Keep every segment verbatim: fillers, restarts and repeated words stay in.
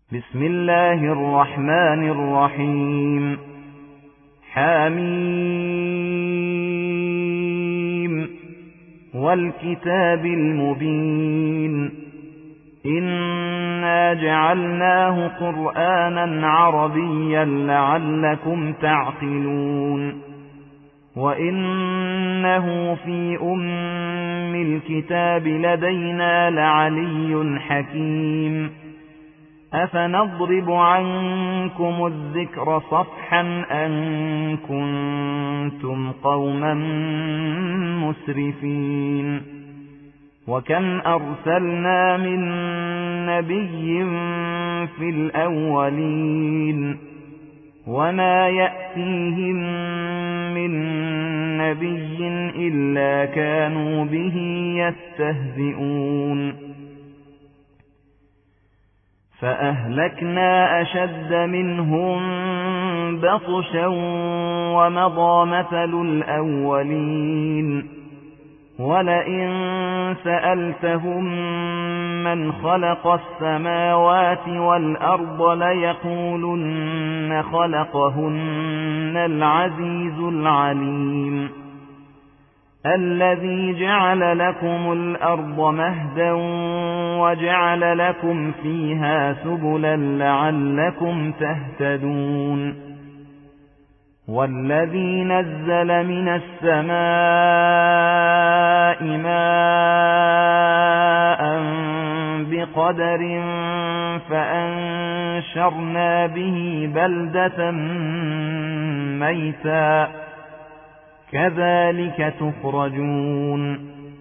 بسم الله الرحمن الرحيم حميم والكتاب المبين إنا جعلناه قرآنا عربيا لعلكم تعقلون وإنه في أم الكتاب لدينا لعلي حكيم أفنضرب عنكم الذكر صفحا أن كنتم قوما مسرفين وكم أرسلنا من نبي في الأولين وما يأتيهم من نبي إلا كانوا به يستهزئون فأهلكنا أشد منهم بطشا ومضى مثل الأولين ولئن سألتهم من خلق السماوات والأرض ليقولن خلقهن العزيز العليم الذي جعل لكم الأرض مهدا وجعل لكم فيها سبلا لعلكم تهتدون والذي نزل من السماء ماء بقدر فأنشرنا به بلدة ميتا كذلك تخرجون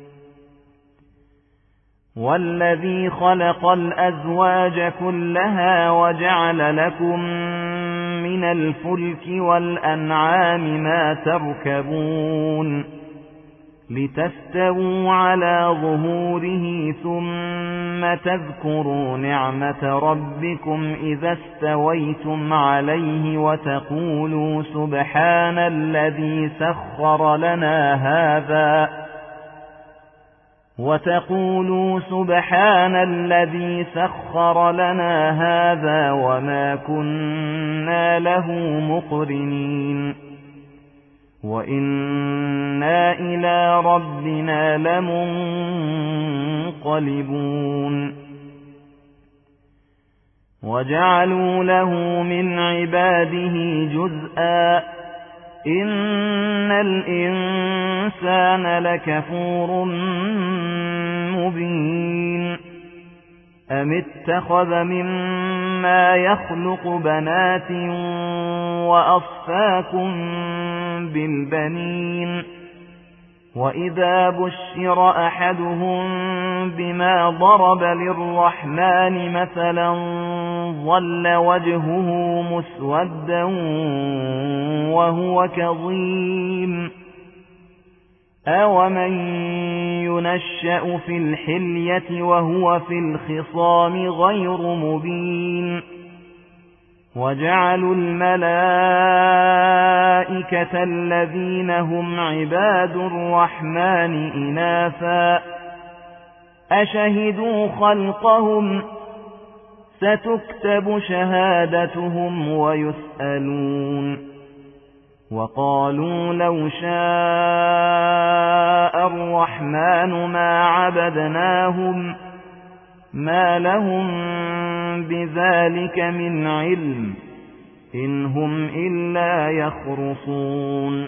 والذي خلق الأزواج كلها وجعل لكم من الفلك والأنعام ما تركبون لتستووا على ظهوره ثم تذكروا نعمة ربكم إذا استويتم عليه وتقولوا سبحان الذي سخر لنا هذا وتقولوا سبحان الذي سخر لنا هذا وما كنا له مقرنين وإنا إلى ربنا لمنقلبون وجعلوا له من عباده جزءا إن الإنسان لكفور مبين أم اتخذ مما يخلق بنات وأصفاكم بالبنين وإذا بشر أحدهم بما ضرب للرحمن مثلا ظل وجهه مسودا وهو كظيم أومن ينشأ في الحلية وهو في الخصام غير مبين وجعلوا الملائكة الذين هم عباد الرحمن إناثا أشهدوا خلقهم ستكتب شهادتهم ويسألون وقالوا لو شاء الرحمن ما عبدناهم ما لهم بذلك من علم إن هم إلا يخرصون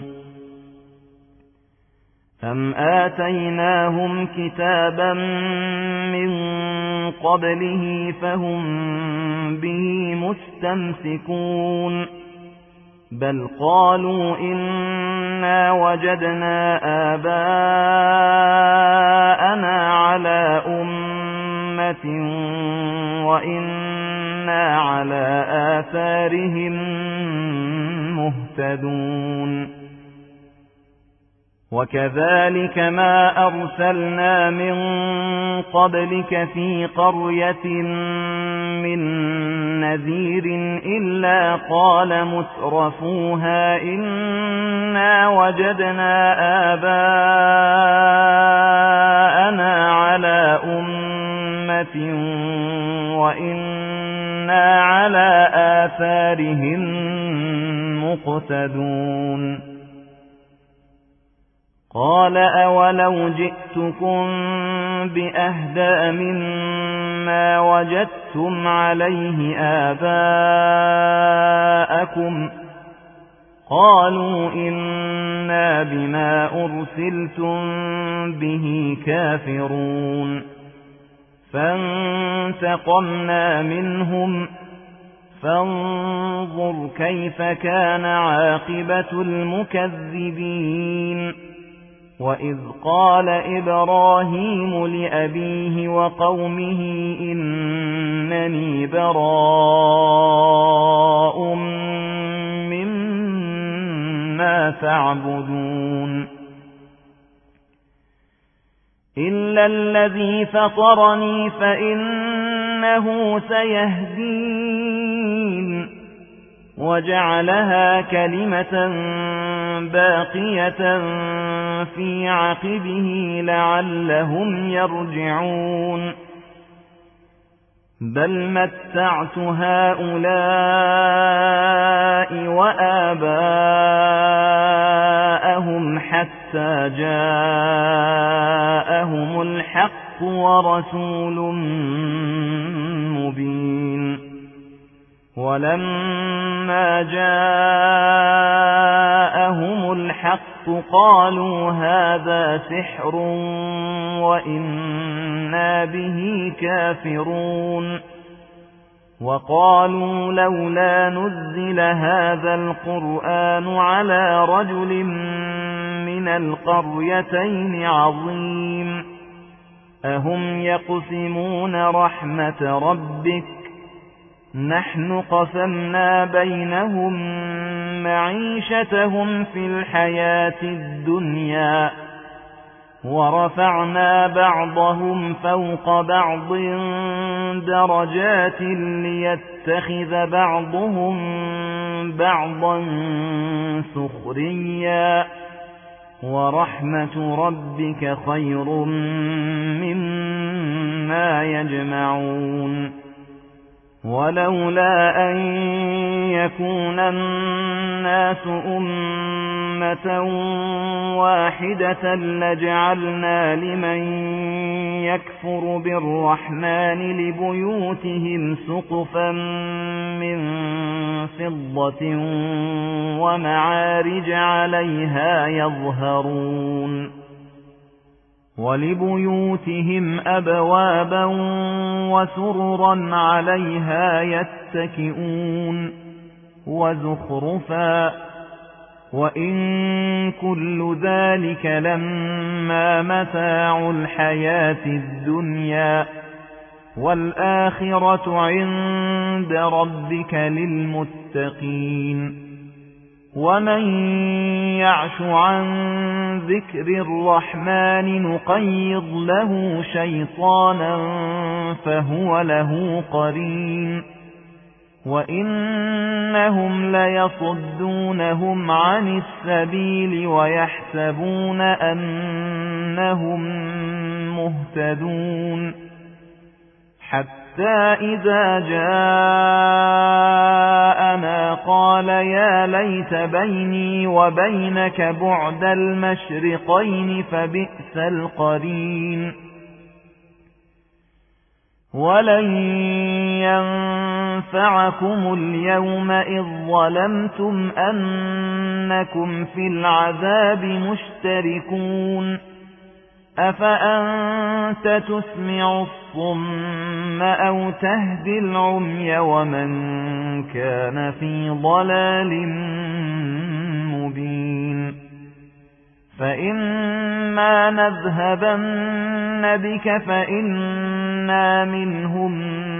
أم آتيناهم كتابا من قبله فهم به مستمسكون بل قالوا إنا وجدنا آباءنا على أمة وإنا على آثارهم مهتدون وكذلك ما أرسلنا من قبلك في قرية من نذير إلا قال مترفوها إنا وجدنا آباءنا على أمة وإنا إنا على آثارهم مقتدون قال أولو جئتكم بأهدى مما وجدتم عليه آباءكم قالوا إنا بما أرسلتم به كافرون فانتقمنا منهم فانظر كيف كان عاقبة المكذبين وإذ قال إبراهيم لأبيه وقومه إنني براء مما تعبدون إلا الذي فطرني فإنه سيهدين وجعلها كلمة باقية في عقبه لعلهم يرجعون بل متعت هؤلاء وآباءهم حتى جاءهم الحق ورسول مبين ولما جاءهم الحق قالوا هذا سحر وإنا به كافرون وقالوا لولا نزل هذا القرآن على رجل من القريتين عظيم أهم يقسمون رحمة ربك نحن قسمنا بينهم معيشتهم في الحياة الدنيا ورفعنا بعضهم فوق بعض درجات ليتخذ بعضهم بعضا سخريا ورحمة ربك خير مما يجمعون ولولا أن يكون الناس أمة واحدة لجعلنا لمن يكفر بالرحمن لبيوتهم سقفا من فضة ومعارج عليها يظهرون ولبيوتهم أبوابا وسررا عليها يتكئون وزخرفا وإن كل ذلك لما متاع الحياة الدنيا والآخرة عند ربك للمتقين ومن يعش عن ذكر الرحمن نقيض له شيطانا فهو له قرين وإنهم ليصدونهم عن السبيل ويحسبون أنهم مهتدون حتى إذا جاءنا قال يا ليت بيني وبينك بعد المشرقين فبئس القرين ولن ينفعكم اليوم إذ ظلمتم أنكم في العذاب مشتركون أفأنت تسمع الصم أو تهدي العمي ومن كان في ضلال مبين فإما نذهبن بك فإنا منهم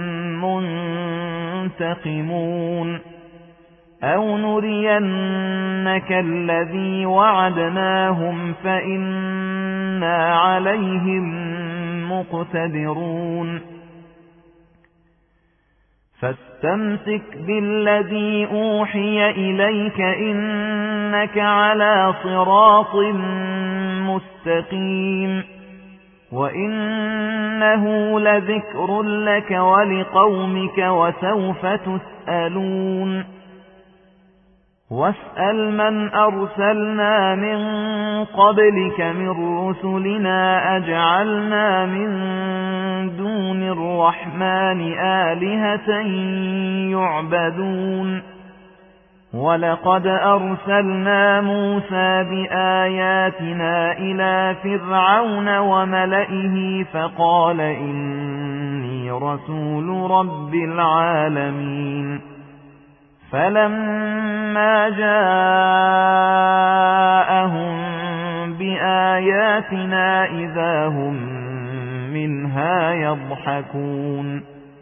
منتقمون أو نرينك الذي وعدناهم فإنا عليهم مقتدرون فاستمسك بالذي أوحي إليك إنك على صراط مستقيم وإنه لذكر لك ولقومك وسوف تسألون واسأل من أرسلنا من قبلك من رسلنا أجعلنا من دون الرحمن آلهة يعبدون ولقد أرسلنا موسى بآياتنا إلى فرعون وملئه فقال إني رسول رب العالمين فلما جاءهم بآياتنا إذا هم منها يضحكون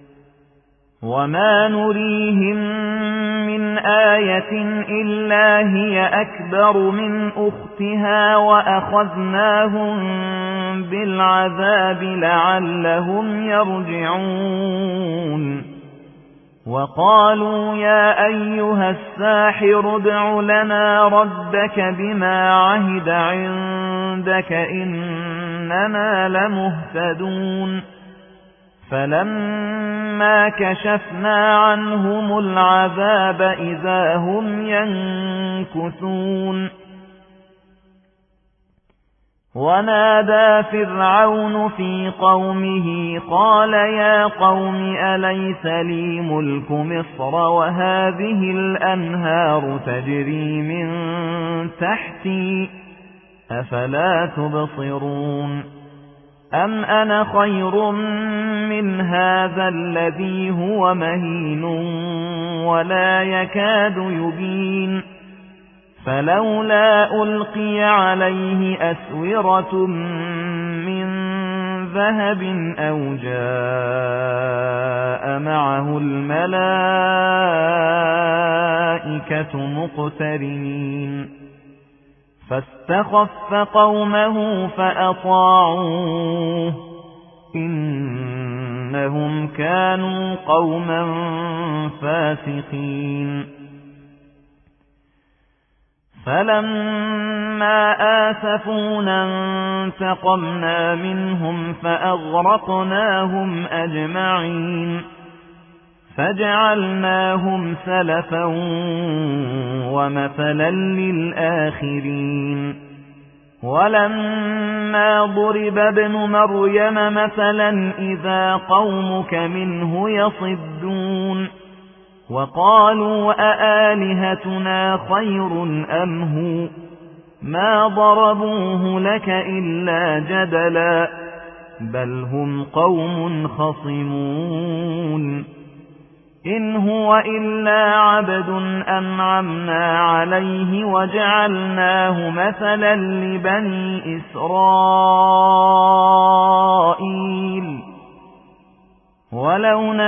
وما نريهم من آية إلا هي أكبر من أختها وأخذناهم بالعذاب لعلهم يرجعون وقالوا يا أيها الساحر ادع لنا ربك بما عهد عندك إننا لمهتدون فلما كشفنا عنهم العذاب إذا هم ينكثون ونادى فرعون في قومه قال يا قوم أليس لي ملك مصر وهذه الأنهار تجري من تحتي أفلا تبصرون أم أنا خير من هذا الذي هو مهين ولا يكاد يبين فلولا ألقي عليه أسورة من ذهب أو جاء معه الملائكة مقترنين فاستخف قومه فأطاعوه إنهم كانوا قوما فاسقين فلما آسفونا انتقمنا منهم فأغرقناهم أجمعين فجعلناهم سلفا ومثلا للآخرين ولما ضرب ابن مريم مثلا إذا قومك منه يصدون وقالوا أآلهتنا خير أم هو ما ضربوه لك إلا جدلا بل هم قوم خصمون إن هو إلا عبد أنعمنا عليه وجعلناه مثلا لبني إسرائيل ولو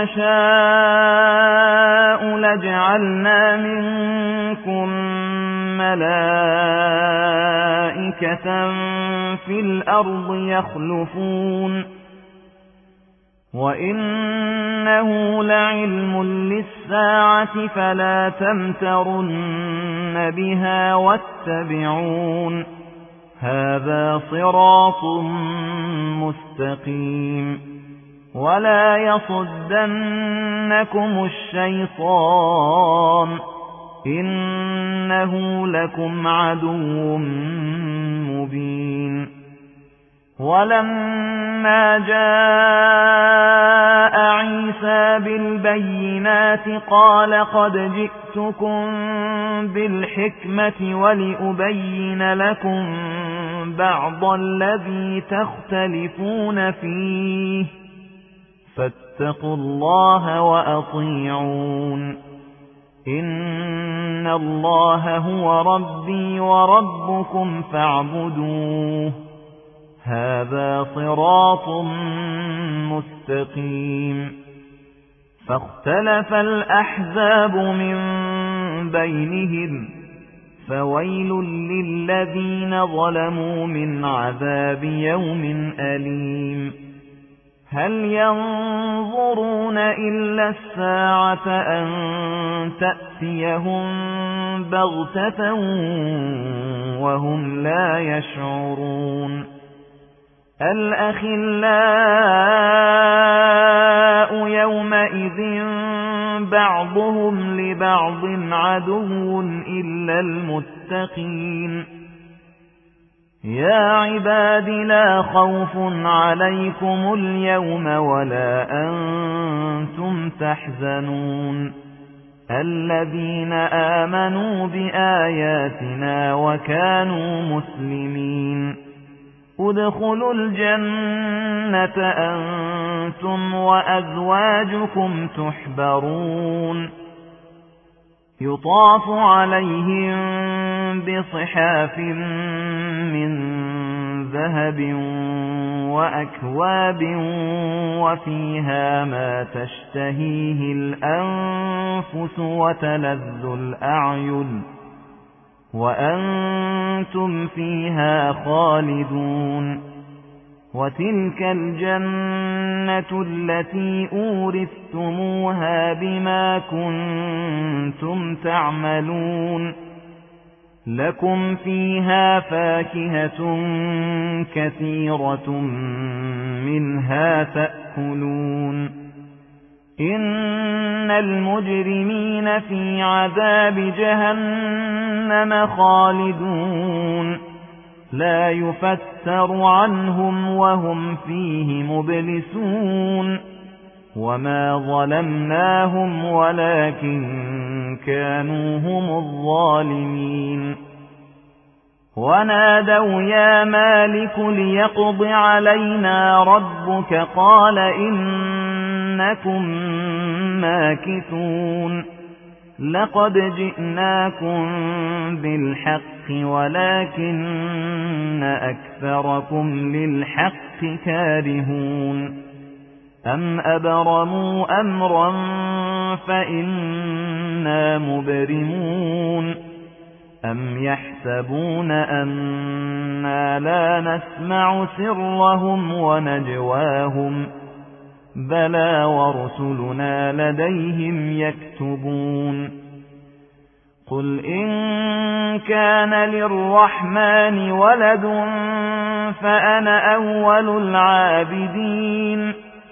نشاء لجعلنا منكم ملائكة في الأرض يخلفون وإنه لعلم للساعة فلا تمترن بها واتبعون هذا صراط مستقيم ولا يصدنكم الشيطان إنه لكم عدو مبين ولما جاء عيسى بالبينات قال قد جئتكم بالحكمة ولأبين لكم بعض الذي تختلفون فيه فاتقوا الله وأطيعون إن الله هو ربي وربكم فاعبدوه هذا صراط مستقيم فاختلف الأحزاب من بينهم فويل للذين ظلموا من عذاب يوم أليم هل ينظرون إلا الساعة أن تأتيهم بغتة وهم لا يشعرون الأخلاء يومئذ بعضهم لبعض عدو إلا المتقين يا عباد لا خوف عليكم اليوم ولا أنتم تحزنون الذين آمنوا بآياتنا وكانوا مسلمين ادخلوا الجنة أنتم وأزواجكم تحبرون يطاف عليهم بصحاف من ذهب وأكواب وفيها ما تشتهيه الأنفس وتلذ الأعين وأنتم فيها خالدون وتلك الجنة التي أورثتموها بما كنتم تعملون لكم فيها فاكهة كثيرة منها تأكلون إن المجرمين في عذاب جهنم خالدون لا يفتر عنهم وهم فيه مبلسون وما ظلمناهم ولكن كانوا هم الظالمين ونادوا يا مالك ليقض علينا ربك قال إنكم ماكثون لقد جئناكم بالحق ولكن أكثركم للحق كارهون أم أبرموا أمرا فإنا مبرمون أم يحسبون أننا لا نسمع سرهم ونجواهم بلى ورسلنا لديهم يكتبون قل إن كان للرحمن ولد فأنا أول العابدين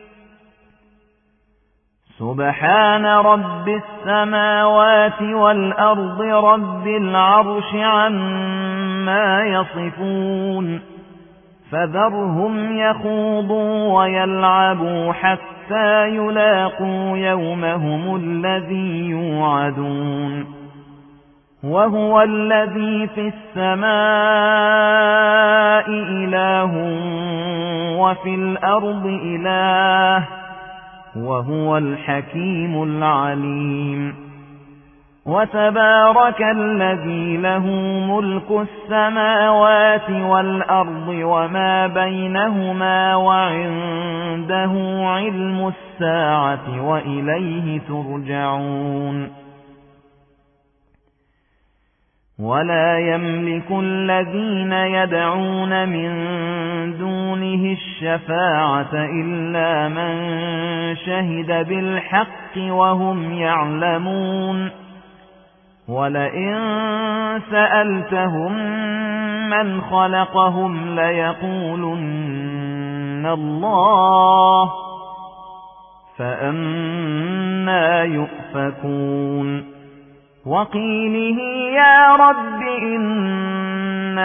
سبحان رب السماوات والأرض رب العرش عما يصفون فذرهم يخوضوا ويلعبوا حتى يلاقوا يومهم الذي يوعدون وهو الذي في السماء إله وفي الأرض إله وهو الحكيم العليم وتبارك الذي له ملك السماوات والأرض وما بينهما وعنده علم الساعة وإليه ترجعون ولا يملك الذين يدعون من دونه الشفاعة إلا من شهد بالحق وهم يعلمون ولئن سألتهم من خلقهم ليقولن الله فأنى يؤفكون وقيله يا رب إن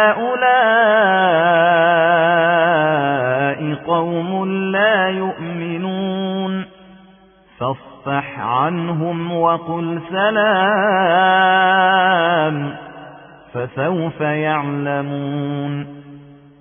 هؤلاء قوم لا يؤمنون فاصفح عنهم وقل سلام فسوف يعلمون